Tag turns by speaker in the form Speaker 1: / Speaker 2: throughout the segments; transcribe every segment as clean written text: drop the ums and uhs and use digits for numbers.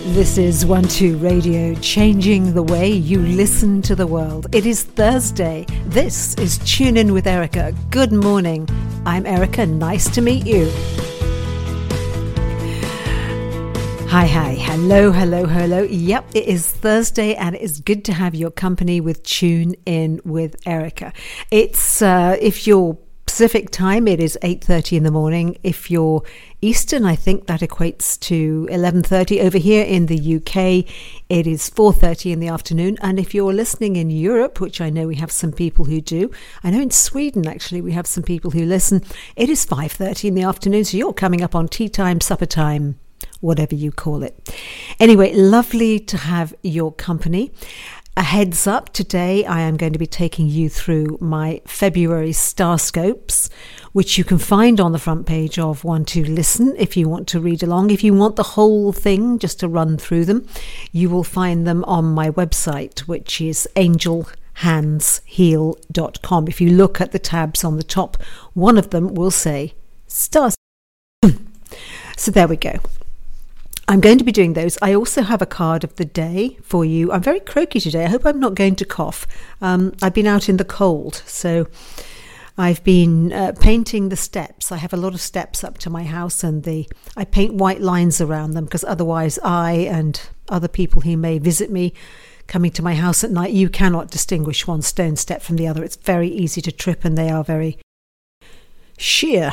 Speaker 1: This is 1-2 Radio, changing the way you listen to the world. It is Thursday. This is Tune In with Erica. Good morning. I'm Erica. Nice to meet you. Hi. Hello. Yep, it is Thursday and it is good to have your company with Tune In with Erica. It's, if you're Pacific time, it is 8:30 in the morning. If you're Eastern, I think that equates to 11:30. Over here in the UK, it is 4:30 in the afternoon. And if you're listening in Europe, which I know we have some people who do, I know in Sweden, actually, we have some people who listen, it is 5:30 in the afternoon. So you're coming up on tea time, supper time, whatever you call it. Anyway, lovely to have your company. A heads up, today I am going to be taking you through my February star scopes, which you can find on the front page of 1-2 Listen if you want to read along. If you want the whole thing, just to run through them, you will find them on my website, which is angelhandsheal.com. If you look at the tabs on the top, one of them will say stars. So there we go. I'm going to be doing those. I also have a card of the day for you. I'm very croaky today. I hope I'm not going to cough. I've been out in the cold, so I've been painting the steps. I have a lot of steps up to my house, and I paint white lines around them because otherwise I and other people who may visit me coming to my house at night, you cannot distinguish one stone step from the other. It's very easy to trip, and they are very sheer.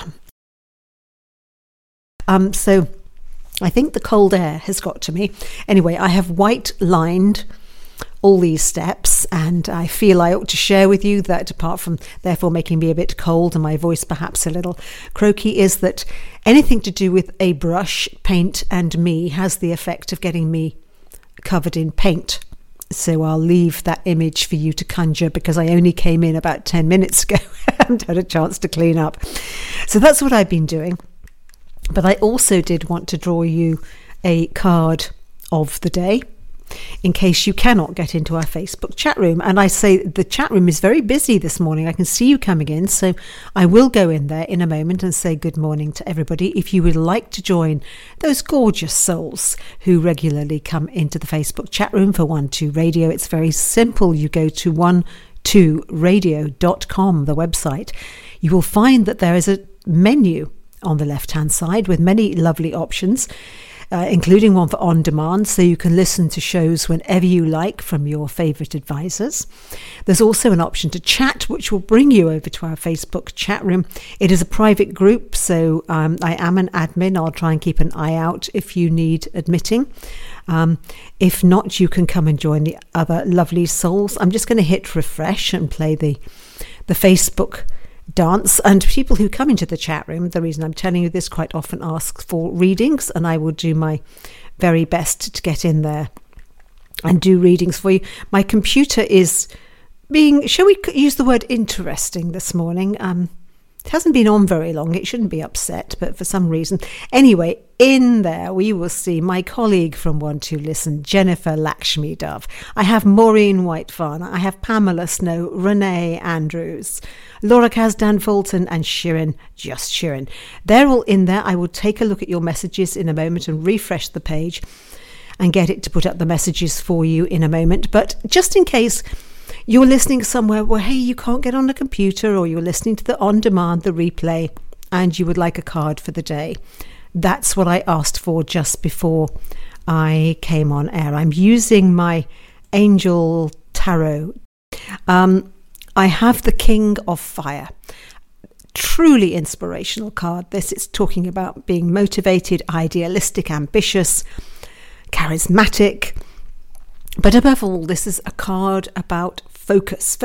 Speaker 1: So I think the cold air has got to me. Anyway, I have white lined all these steps, and I feel I ought to share with you that, apart from therefore making me a bit cold and my voice perhaps a little croaky, is that anything to do with a brush, paint and me has the effect of getting me covered in paint. So I'll leave that image for you to conjure, because I only came in about 10 minutes ago. I haven't had a chance to clean up. So that's what I've been doing. But I also did want to draw you a card of the day in case you cannot get into our Facebook chat room. And I say the chat room is very busy this morning. I can see you coming in, so I will go in there in a moment and say good morning to everybody. If you would like to join those gorgeous souls who regularly come into the Facebook chat room for 1-2 Radio, it's very simple. You go to 1-2radio.com, the website. You will find that there is a menu on the left-hand side with many lovely options, including one for on demand, so you can listen to shows whenever you like from your favourite advisors. There's also an option to chat, which will bring you over to our Facebook chat room. It is a private group, so I am an admin. I'll try and keep an eye out if you need admitting. If not, you can come and join the other lovely souls. I'm just going to hit refresh and play the Facebook dance, and people who come into the chat room, the reason I'm telling you this, quite often ask for readings, and I will do my very best to get in there and do readings for you. My computer is being, shall we use the word interesting this morning? It hasn't been on very long. It shouldn't be upset, but for some reason. Anyway, in there we will see my colleague from 1-2 Listen, Jennifer Lakshmi Dove. I have Maureen White-Farner. I have Pamela Snow, Renee Andrews, Laura Kazdan Fulton, and Shirin, just Shirin. They're all in there. I will take a look at your messages in a moment and refresh the page and get it to put up the messages for you in a moment. But just in case you're listening somewhere where, hey, you can't get on the computer, or you're listening to the on-demand, the replay, and you would like a card for the day, that's what I asked for just before I came on air. I'm using my Angel Tarot. I have the King of Fire. Truly inspirational card. It's talking about being motivated, idealistic, ambitious, charismatic. But above all, this is a card about focus.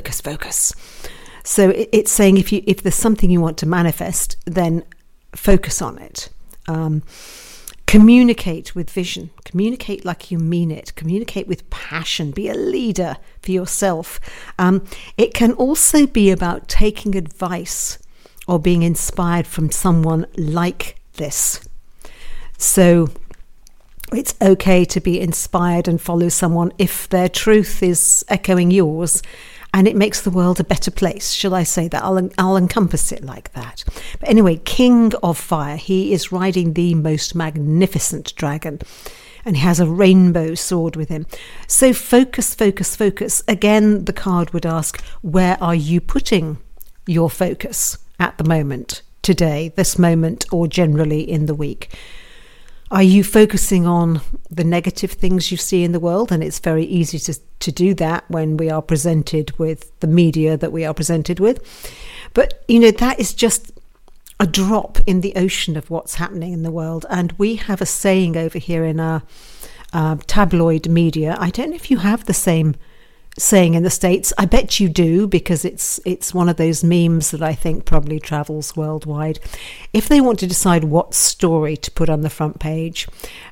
Speaker 1: So it's saying if there's something you want to manifest, then focus on it. Communicate with vision. Communicate like you mean it. Communicate with passion. Be a leader for yourself. It can also be about taking advice or being inspired from someone like this. So it's okay to be inspired and follow someone if their truth is echoing yours, and it makes the world a better place. Shall I say that? I'll encompass it like that. But anyway, King of Fire, he is riding the most magnificent dragon. and he has a rainbow sword with him. So focus, focus, focus. Again, the card would ask, where are you putting your focus at the moment, today, this moment, or generally in the week? Are you focusing on the negative things you see in the world? And it's very easy to do that when we are presented with the media that we are presented with. But, that is just a drop in the ocean of what's happening in the world. And we have a saying over here in our tabloid media. I don't know if you have the same saying in the States. I bet you do, because it's one of those memes that I think probably travels worldwide. If they want to decide what story to put on the front page,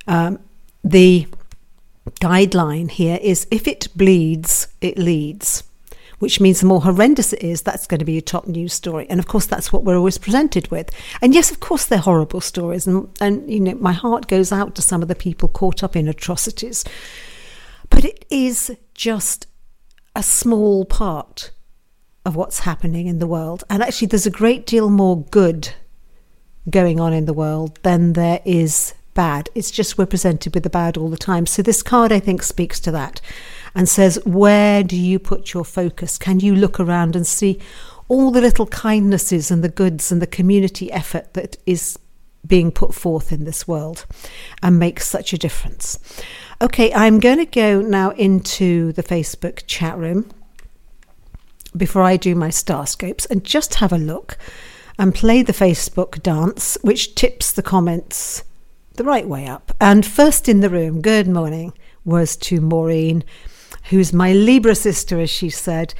Speaker 1: the guideline here is, if it bleeds, it leads, which means the more horrendous it is, that's going to be a top news story. And of course, that's what we're always presented with. And yes, of course, they're horrible stories. And my heart goes out to some of the people caught up in atrocities. But it is just a small part of what's happening in the world. And actually, there's a great deal more good going on in the world than there is bad. It's just we're presented with the bad all the time. So this card, I think, speaks to that and says, where do you put your focus? Can you look around and see all the little kindnesses and the goods and the community effort that is being put forth in this world and makes such a difference? Okay, I'm going to go now into the Facebook chat room before I do my star scopes and just have a look and play the Facebook dance, which tips the comments the right way up. And first in the room, good morning, was to Maureen, who's my Libra sister, as she said.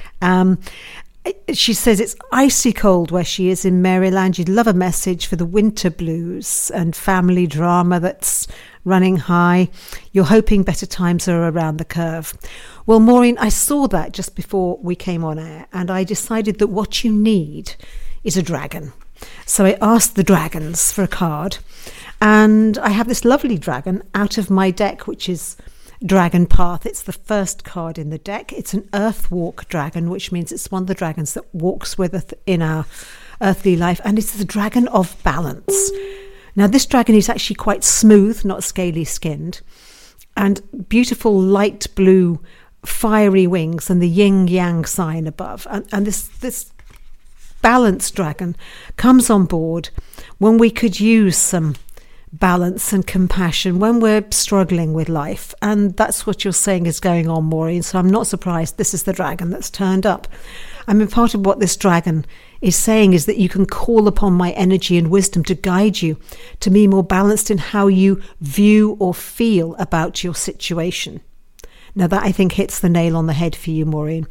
Speaker 1: She says it's icy cold where she is in Maryland. You'd love a message for the winter blues and family drama that's running high. You're hoping better times are around the curve. Well, Maureen, I saw that just before we came on air, and I decided that what you need is a dragon. So I asked the dragons for a card, and I have this lovely dragon out of my deck, which is Dragon Path. It's the first card in the deck. It's an Earthwalk dragon, which means it's one of the dragons that walks with us in our earthly life, and it's the dragon of balance. Now, this dragon is actually quite smooth, not scaly skinned, and beautiful light blue fiery wings and the yin-yang sign above. And this balanced dragon comes on board when we could use some balance and compassion, when we're struggling with life. And that's what you're saying is going on, Maureen. So I'm not surprised this is the dragon that's turned up. I mean, part of what this dragon is saying is that you can call upon my energy and wisdom to guide you to be more balanced in how you view or feel about your situation. Now, that I think hits the nail on the head for you, Maureen.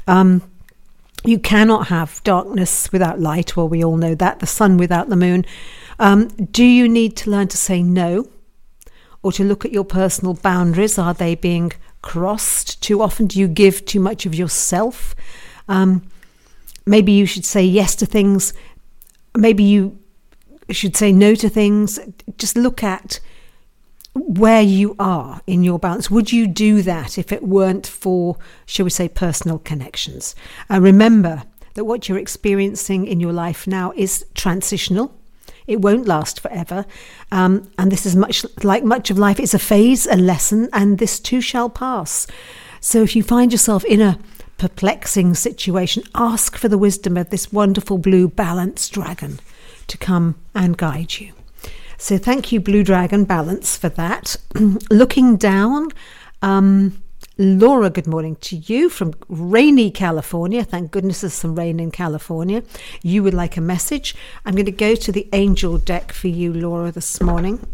Speaker 1: You cannot have darkness without light. Well, we all know that. The sun without the moon. Do you need to learn to say no, or to look at your personal boundaries? Are they being crossed too often? Do you give too much of yourself? Maybe you should say yes to things. Maybe you should say no to things. Just look at where you are in your balance. Would you do that if it weren't for, shall we say, personal connections? Remember that what you're experiencing in your life now is transitional. It won't last forever. And this is much of life. It's a phase, a lesson, and this too shall pass. So if you find yourself in a perplexing situation, ask for the wisdom of this wonderful blue balanced dragon to come and guide you. So thank you, Blue Dragon Balance, for that. Looking down, Laura, good morning to you from rainy California. Thank goodness there's some rain in California. You would like a message. I'm going to go to the angel deck for you, Laura, this morning.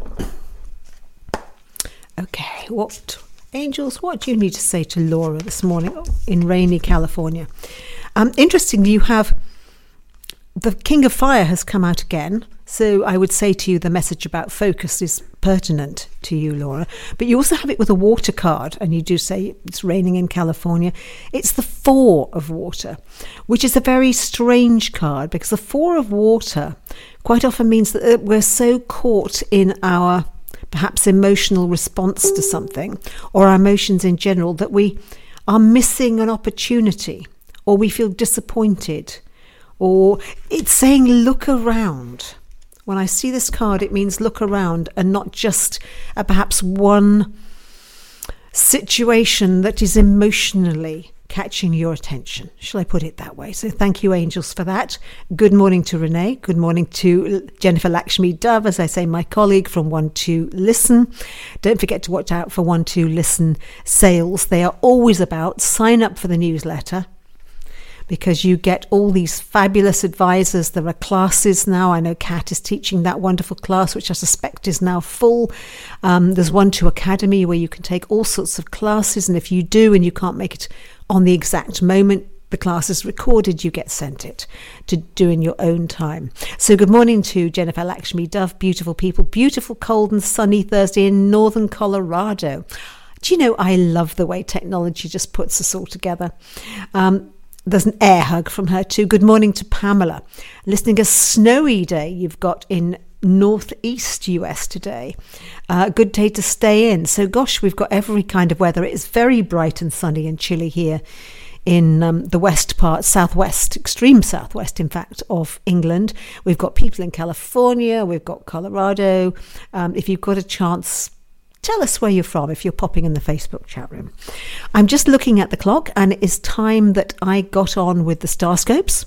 Speaker 1: Okay, what angels, what do you need to say to Laura this morning in rainy California? Interestingly, you have the King of Fire has come out again. So I would say to you the message about focus is pertinent to you, Laura. But you also have it with a water card, and you do say it's raining in California. It's the Four of Water, which is a very strange card, because the Four of Water quite often means that we're so caught in our perhaps emotional response to something, or our emotions in general, that we are missing an opportunity, or we feel disappointed, or it's saying look around. When I see this card, it means look around and not just at perhaps one situation that is emotionally catching your attention. Shall I put it that way? So thank you, angels, for that. Good morning to Renee. Good morning to Jennifer Lakshmi Dove, as I say, my colleague from One to Listen. Don't forget to watch out for One to Listen sales. They are always about sign up for the newsletter, because you get all these fabulous advisors. There are classes now. I know Kat is teaching that wonderful class, which I suspect is now full. There's One to Academy where you can take all sorts of classes. And if you do and you can't make it on the exact moment the class is recorded, you get sent it to do in your own time. So good morning to Jennifer Lakshmi Dove. Beautiful people. Beautiful, cold and sunny Thursday in northern Colorado. Do you know, I love the way technology just puts us all together. There's an air hug from her too. Good morning to Pamela. Listening a snowy day you've got in northeast US today. Good day to stay in. So gosh, we've got every kind of weather. It is very bright and sunny and chilly here in the west part, southwest, extreme southwest, in fact, of England. We've got people in California. We've got Colorado. If you've got a chance, tell us where you're from if you're popping in the Facebook chat room. I'm just looking at the clock, and it is time that I got on with the Starscopes.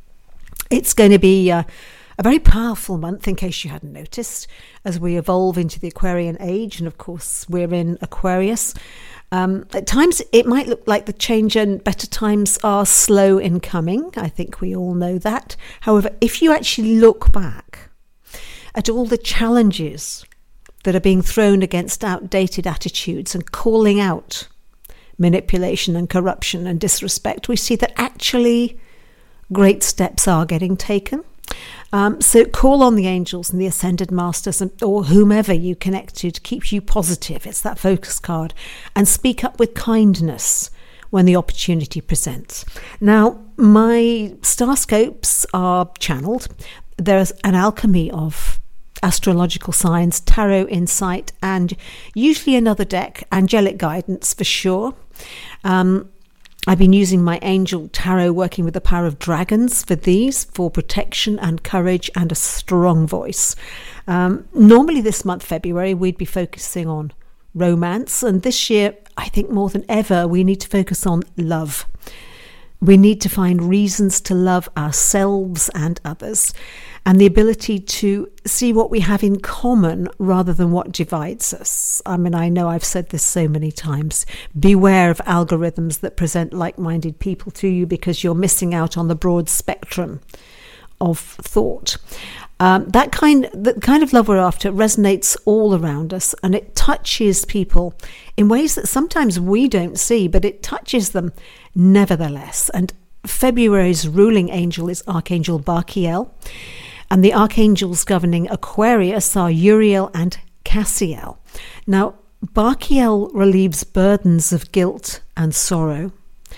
Speaker 1: It's going to be a very powerful month, in case you hadn't noticed, as we evolve into the Aquarian age. And of course, we're in Aquarius. At times, it might look like the change and better times are slow in coming. I think we all know that. However, if you actually look back at all the challenges that are being thrown against outdated attitudes and calling out manipulation and corruption and disrespect, we see that actually great steps are getting taken. So call on the angels and the ascended masters or whomever you connect to keep you positive. It's that focus card. And speak up with kindness when the opportunity presents. Now, my Starscopes are channeled. There's an alchemy of astrological signs, tarot insight, and usually another deck, angelic guidance for sure. I've been using my angel tarot, working with the power of dragons for these, for protection and courage and a strong voice. Normally this month, February, we'd be focusing on romance. And this year, I think more than ever, we need to focus on love. We need to find reasons to love ourselves and others, and the ability to see what we have in common rather than what divides us. I mean, I know I've said this so many times. Beware of algorithms that present like-minded people to you, because you're missing out on the broad spectrum of thought. The kind of love we're after resonates all around us, and it touches people in ways that sometimes we don't see, but it touches them nevertheless. And February's ruling angel is Archangel Barkiel, and the archangels governing Aquarius are Uriel and Cassiel. Now, Barkiel relieves burdens of guilt and sorrow.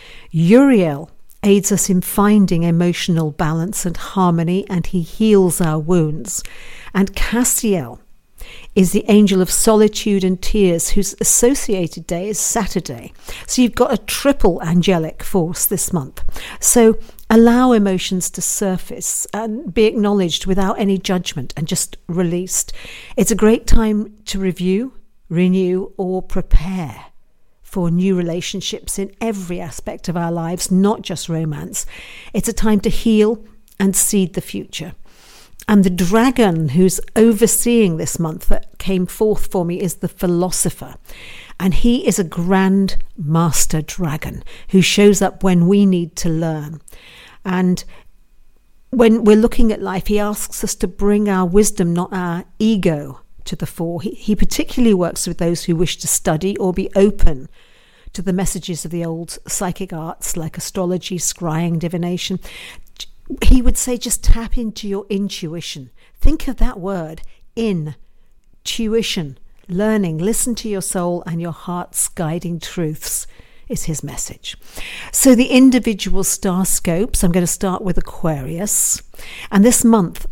Speaker 1: Uriel aids us in finding emotional balance and harmony, and he heals our wounds. And Cassiel is the angel of solitude and tears, whose associated day is Saturday. So you've got a triple angelic force this month. So allow emotions to surface and be acknowledged without any judgment and just released. It's a great time to review, renew, or prepare for new relationships in every aspect of our lives, not just romance. It's a time to heal and seed the future. And the dragon who's overseeing this month that came forth for me is the philosopher. And he is a grand master dragon who shows up when we need to learn. And when we're looking at life, he asks us to bring our wisdom, not our ego, to the fore. He particularly works with those who wish to study or be open to the messages of the old psychic arts like astrology, scrying, divination. He would say just tap into your intuition. Think of that word, intuition, learning. Listen to your soul and your heart's guiding truths is his message. So the individual star scopes, I'm going to start with Aquarius. And this month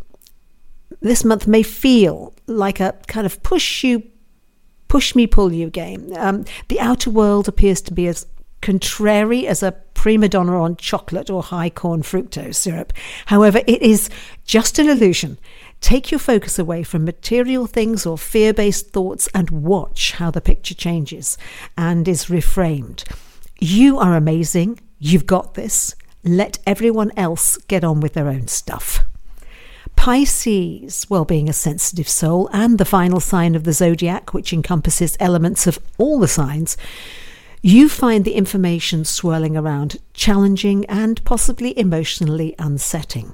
Speaker 1: may feel like a kind of push me, pull you game. The outer world appears to be as contrary as a prima donna on chocolate or high corn fructose syrup. However, it is just an illusion. Take your focus away from material things or fear-based thoughts and watch how the picture changes and is reframed. You are amazing. You've got this. Let everyone else get on with their own stuff. Pisces, well, being a sensitive soul and the final sign of the zodiac, which encompasses elements of all the signs, you find the information swirling around challenging and possibly emotionally unsettling.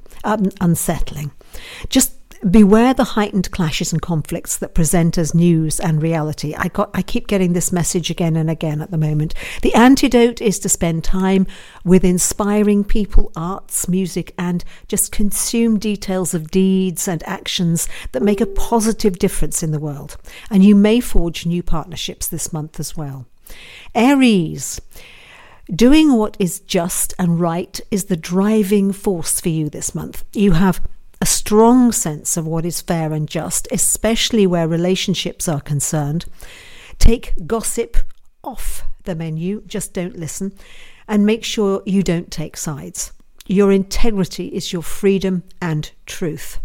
Speaker 1: Just beware the heightened clashes and conflicts that present as news and reality. I keep getting this message again and again at the moment. The antidote is to spend time with inspiring people, arts, music, and just consume details of deeds and actions that make a positive difference in the world. And you may forge new partnerships this month as well. Aries, doing what is just and right is the driving force for you this month. You have a strong sense of what is fair and just, especially where relationships are concerned. Take gossip off the menu, just don't listen, and make sure you don't take sides. Your integrity is your freedom and truth.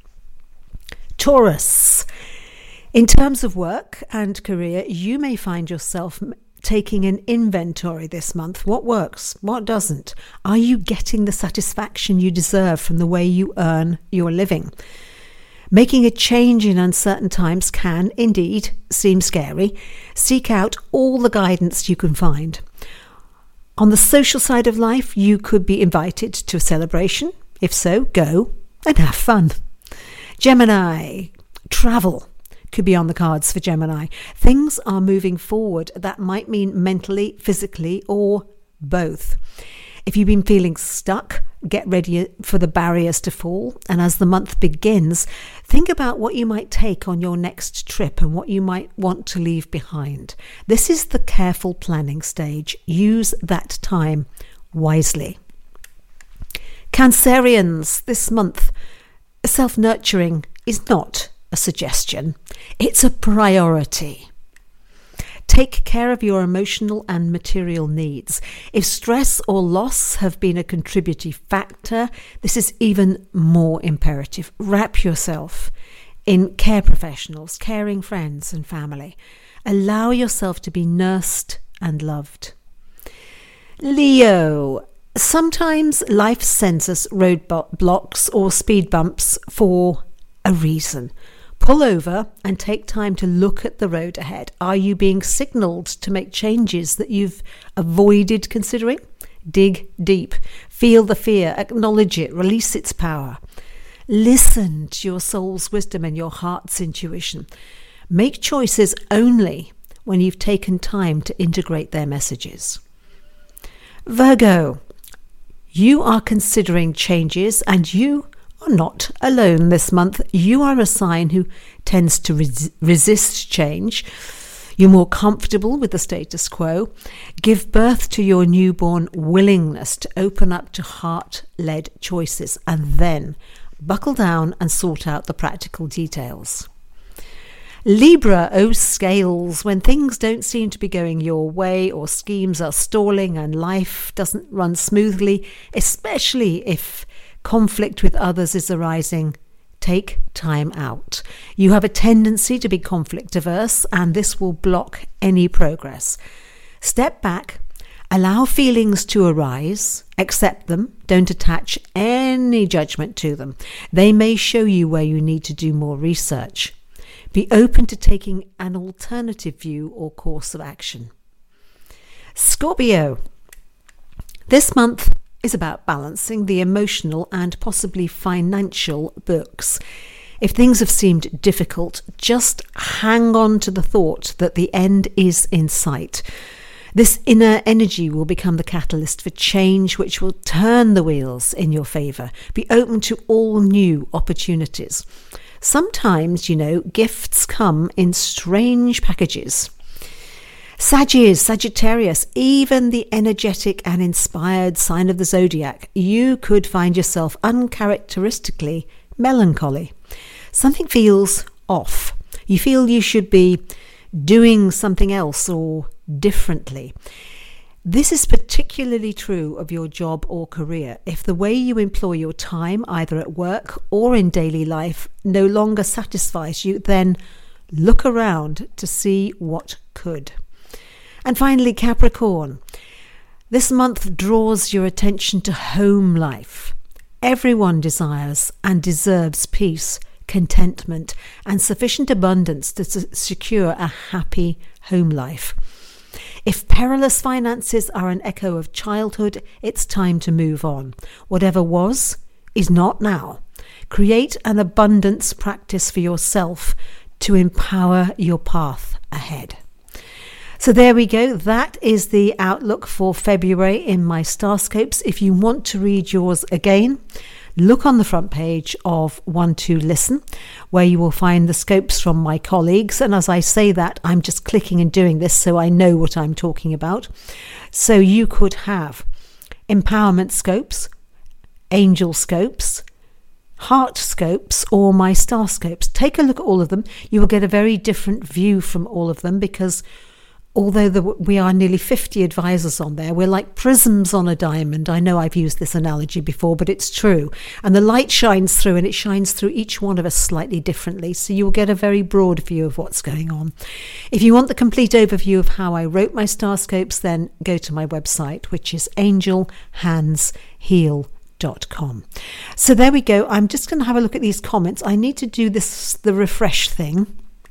Speaker 1: Taurus, in terms of work and career, you may find yourself taking an inventory this month. What works? What doesn't? Are you getting the satisfaction you deserve from the way you earn your living? Making a change in uncertain times can, indeed, seem scary. Seek out all the guidance you can find. On the social side of life, you could be invited to a celebration. If so, go and have fun. Gemini, travel could be on the cards for Gemini. Things are moving forward. That might mean mentally, physically, or both. If you've been feeling stuck, get ready for the barriers to fall. And as the month begins, think about what you might take on your next trip and what you might want to leave behind. This is the careful planning stage. Use that time wisely. Cancerians, this month, self-nurturing is not a suggestion. It's a priority. Take care of your emotional and material needs. If stress or loss have been a contributing factor, this is even more imperative. Wrap yourself in care professionals, caring friends and family. Allow yourself to be nursed and loved. Leo, sometimes life sends us roadblocks or speed bumps for a reason. Pull over and take time to look at the road ahead. Are you being signalled to make changes that you've avoided considering? Dig deep. Feel the fear. Acknowledge it. Release its power. Listen to your soul's wisdom and your heart's intuition. Make choices only when you've taken time to integrate their messages. Virgo, you are considering changes and you are not alone this month. You are a sign who tends to resist change. You're more comfortable with the status quo. Give birth to your newborn willingness to open up to heart-led choices and then buckle down and sort out the practical details. Libra, oh scales, when things don't seem to be going your way or schemes are stalling and life doesn't run smoothly, especially if conflict with others is arising, take time out. You have a tendency to be conflict averse and this will block any progress. Step back, allow feelings to arise, accept them, don't attach any judgment to them. They may show you where you need to do more research. Be open to taking an alternative view or course of action. Scorpio, this month is about balancing the emotional and possibly financial books. If things have seemed difficult, just hang on to the thought that the end is in sight. This inner energy will become the catalyst for change, which will turn the wheels in your favour. Be open to all new opportunities. Sometimes, gifts come in strange packages. Sagittarius, even the energetic and inspired sign of the zodiac, you could find yourself uncharacteristically melancholy. Something feels off. You feel you should be doing something else or differently. This is particularly true of your job or career. If the way you employ your time, either at work or in daily life, no longer satisfies you, then look around to see what could. And finally, Capricorn. This month draws your attention to home life. Everyone desires and deserves peace, contentment, and sufficient abundance to secure a happy home life. If perilous finances are an echo of childhood, it's time to move on. Whatever was is not now. Create an abundance practice for yourself to empower your path ahead. So there we go. That is the outlook for February in my Starscopes. If you want to read yours again, look on the front page of One2Listen, where you will find the scopes from my colleagues. And as I say that, I'm just clicking and doing this so I know what I'm talking about. So you could have empowerment scopes, angel scopes, heart scopes, or my star scopes. Take a look at all of them. You will get a very different view from all of them, because although we are nearly 50 advisors on there, we're like prisms on a diamond. I know I've used this analogy before, but it's true. And the light shines through, and it shines through each one of us slightly differently. So you'll get a very broad view of what's going on. If you want the complete overview of how I wrote my Starscopes, then go to my website, which is angelhandsheal.com. So there we go. I'm just going to have a look at these comments. I need to do the refresh thing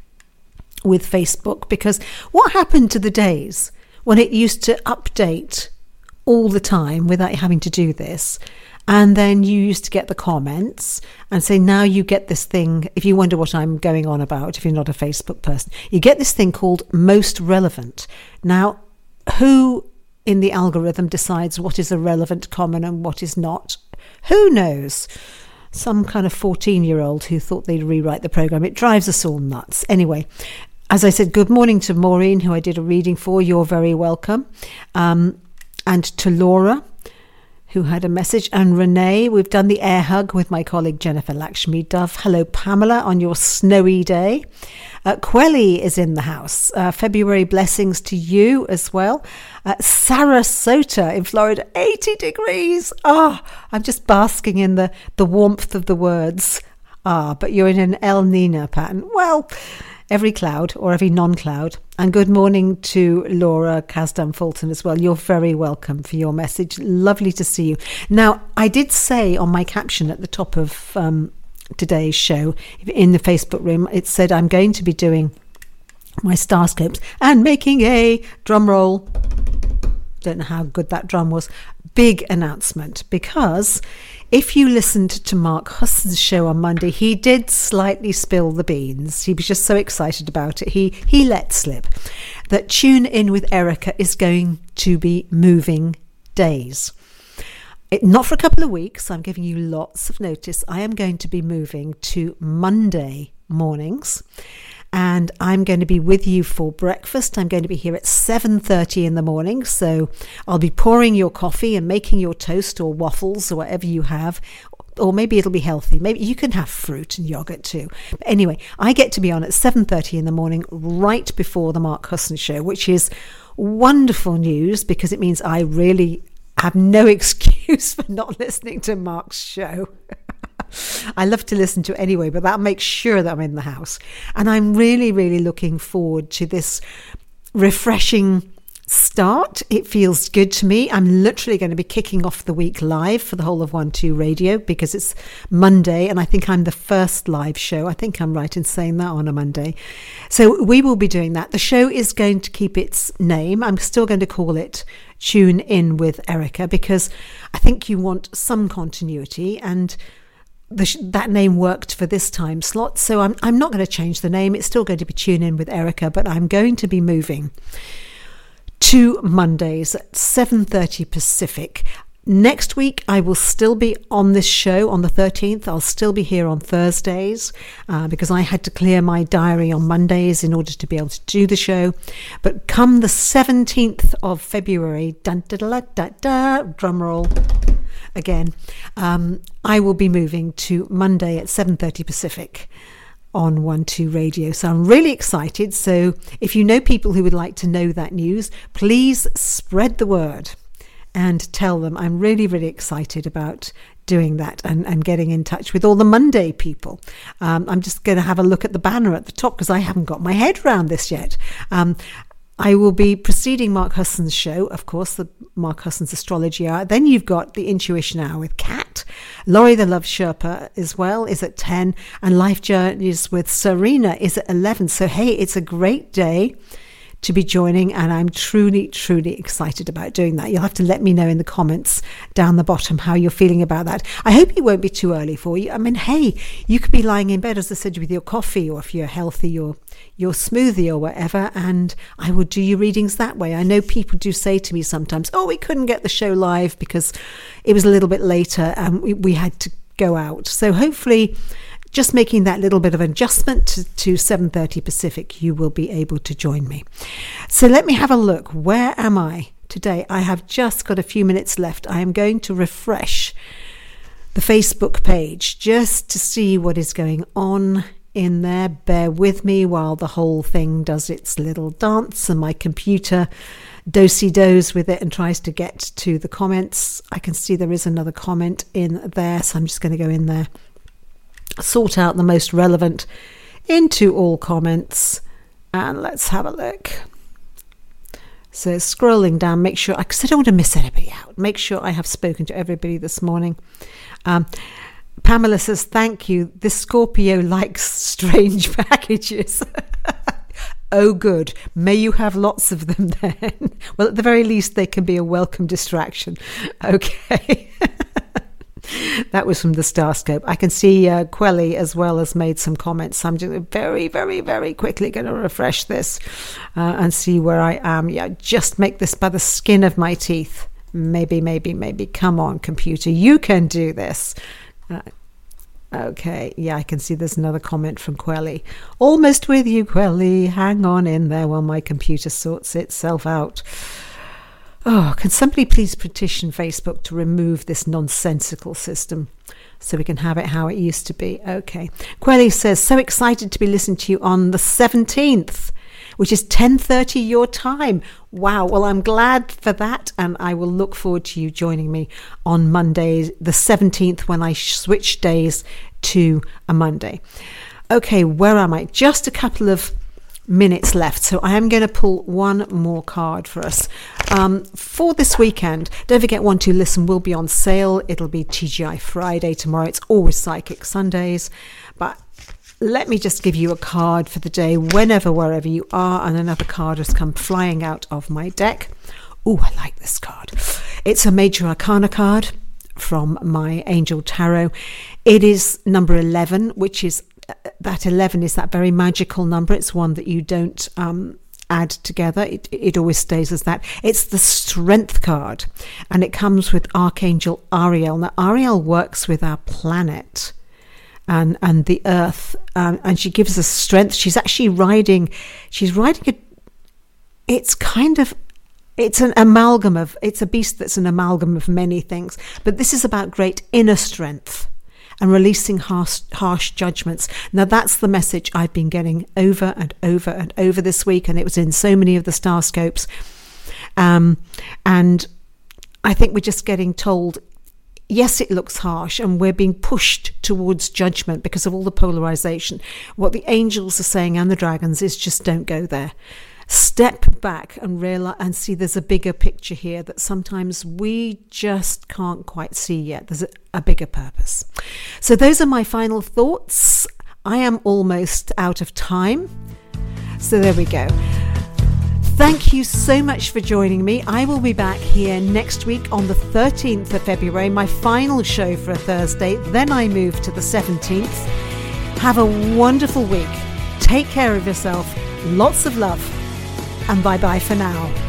Speaker 1: with Facebook, because what happened to the days when it used to update all the time without having to do this, and then you used to get the comments and say, now you get this thing, if you wonder what I'm going on about, if you're not a Facebook person, you get this thing called most relevant. Now, who in the algorithm decides what is a relevant comment and what is not? Who knows? Some kind of 14-year-old who thought they'd rewrite the program. It drives us all nuts. Anyway, as I said, good morning to Maureen, who I did a reading for. You're very welcome. And to Laura, who had a message. And Renee, we've done the air hug with my colleague Jennifer Lakshmi Duff. Hello, Pamela, on your snowy day. Quelly is in the house. February blessings to you as well. Sarasota in Florida, 80 degrees. I'm just basking in the warmth of the words. But you're in an El Nino pattern. Well, every cloud or every non-cloud. And good morning to Laura Kasdan Fulton as well. You're very welcome for your message. Lovely to see you. Now, I did say on my caption at the top of today's show in the Facebook room, it said I'm going to be doing my Starscopes and making a drum roll. Don't know how good that drum was. Big announcement, because if you listened to Mark Husson's show on Monday, he did slightly spill the beans. He was just so excited about it. He let slip that Tune In with Erica is going to be moving days. Not for a couple of weeks. I'm giving you lots of notice. I am going to be moving to Monday mornings. And I'm going to be with you for breakfast. I'm going to be here at 7:30 in the morning. So I'll be pouring your coffee and making your toast or waffles or whatever you have. Or maybe it'll be healthy. Maybe you can have fruit and yogurt too. But anyway, I get to be on at 7:30 in the morning, right before the Mark Husson show, which is wonderful news, because it means I really have no excuse for not listening to Mark's show. I love to listen to it anyway, but that makes sure that I'm in the house. And I'm really, really looking forward to this refreshing start. It feels good to me. I'm literally going to be kicking off the week live for the whole of 1-2 Radio, because it's Monday and I think I'm the first live show. I think I'm right in saying that, on a Monday. So we will be doing that. The show is going to keep its name. I'm still going to call it Tune In with Erica, because I think you want some continuity, and that name worked for this time slot. So I'm not going to change the name. It's still going to be Tune In with Erica, but I'm going to be moving to Mondays at 7:30 Pacific. Next week, I will still be on this show on the 13th. I'll still be here on Thursdays because I had to clear my diary on Mondays in order to be able to do the show. But come the 17th of February, dun, da, da, da, da, drum roll again, I will be moving to Monday at 7:30 Pacific. on 1-2 Radio. So I'm really excited. So if you know people who would like to know that news, please spread the word and tell them. I'm really, really excited about doing that and getting in touch with all the Monday people. I'm just going to have a look at the banner at the top because I haven't got my head around this yet. I will be preceding Mark Husson's show, of course, the Mark Husson's Astrology Hour. Then you've got the Intuition Hour with Kat. Laurie the Love Sherpa as well is at 10. And Life Journeys with Serena is at 11. So, hey, it's a great day to be joining, and I'm truly, truly excited about doing that. You'll have to let me know in the comments down the bottom how you're feeling about that. I hope it won't be too early for you. I mean, hey, you could be lying in bed, as I said, with your coffee, or if you're healthy, your smoothie or whatever, and I will do your readings that way. I know people do say to me sometimes, oh, we couldn't get the show live because it was a little bit later and we had to go out. So hopefully, just making that little bit of adjustment to 7:30 Pacific, you will be able to join me. So let me have a look. Where am I today? I have just got a few minutes left. I am going to refresh the Facebook page just to see what is going on in there. Bear with me while the whole thing does its little dance and my computer do-si-dos with it and tries to get to the comments. I can see there is another comment in there, so I'm just going to go in there, sort out the most relevant into all comments, and let's have a look. So scrolling down, make sure, because I don't want to miss anybody out, make sure I have spoken to everybody this morning. Pamela says, thank you. This Scorpio likes strange packages. Oh, good. May you have lots of them then. Well, at the very least, they can be a welcome distraction. Okay. That was from the Starscope. I can see Quelly as well has made some comments. I'm just very, very, very quickly going to refresh this and see where I am. Yeah, just make this by the skin of my teeth. Maybe. Come on, computer. You can do this. Okay. Yeah, I can see there's another comment from Quelly. Almost with you, Quelly. Hang on in there while my computer sorts itself out. Oh, can somebody please petition Facebook to remove this nonsensical system so we can have it how it used to be? Okay. Quelly says, so excited to be listening to you on the 17th, which is 10:30 your time. Wow. Well, I'm glad for that, and I will look forward to you joining me on Monday, the 17th, when I switch days to a Monday. Okay, where am I? Just a couple of minutes left, so I am going to pull one more card for us for this weekend. Don't forget, 1-2 Listen will be on sale. It'll be TGI Friday tomorrow. It's always Psychic Sundays, but let me just give you a card for the day, whenever, wherever you are. And another card has come flying out of my deck. Oh, I like this card. It's a Major Arcana card from my Angel Tarot. It is number 11, which is that 11 is that very magical number. It's one that you don't add together. It always stays as that. It's the Strength card, and it comes with Archangel Ariel. Now, Ariel works with our planet and the Earth, and she gives us strength. She's actually riding it's an amalgam of, it's a beast that's an amalgam of many things, but this is about great inner strength and releasing harsh judgments. Now, that's the message I've been getting over and over and over this week, and it was in so many of the Starscopes. And I think we're just getting told, yes, it looks harsh, and we're being pushed towards judgment because of all the polarization. What the angels are saying, and the dragons, is just don't go there. Step back and realize and see there's a bigger picture here that sometimes we just can't quite see yet. There's a bigger purpose. So those are my final thoughts. I am almost out of time. So there we go. Thank you so much for joining me. I will be back here next week on the 13th of February, my final show for a Thursday. Then I move to the 17th. Have a wonderful week. Take care of yourself. Lots of love. And bye-bye for now.